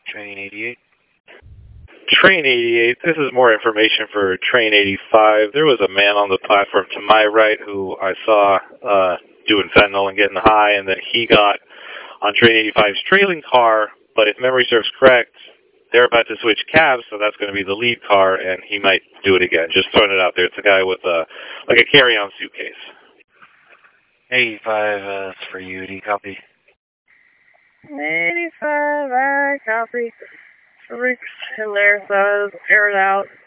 Train 88. Train 88, this is more information for Train 85. There was a man on the platform to my right who I saw doing fentanyl and getting high, and then he got on Train 85's trailing car, but if memory serves correct, they're about to switch cabs, so that's going to be the lead car, and he might do it again. Just throwing it out there. It's a guy with like a carry-on suitcase. 85 is for you. Do you copy? 85, I copy. Rick's in there, so I was airing out.